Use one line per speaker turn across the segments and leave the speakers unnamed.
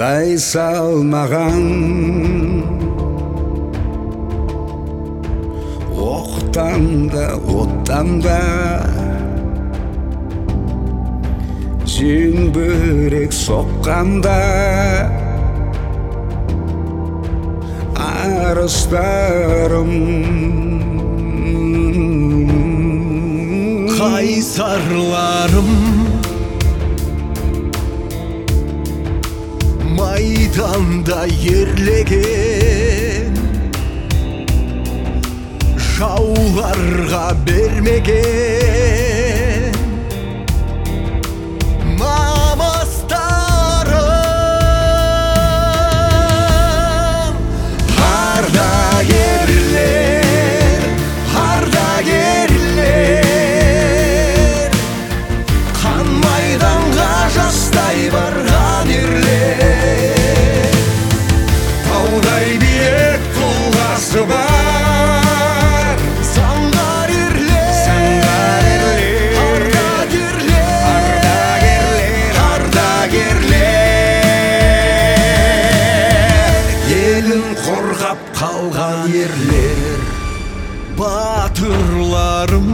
Қайсалмаған оқтан да оттан да зеңбірек соққанда арыстарым
қайсарларым майданда ерлеген жауларға бермеген намыстарым ардагерлер қан майданға жастай барған ерлер таудай биік тұлғасы бар заңғар ерлер ардагерлер елін қорғап қалған ерлер батырларым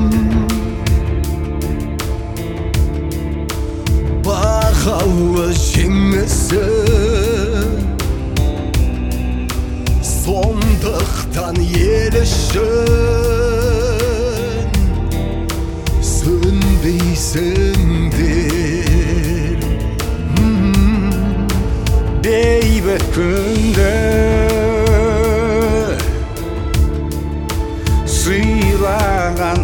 бағалы жеңісі сондықтан ел үшін сөнбейсіңдер
бейбіт күнді сыйлаған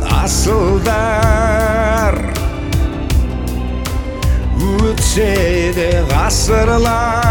асылдар өтсе де ғасырлар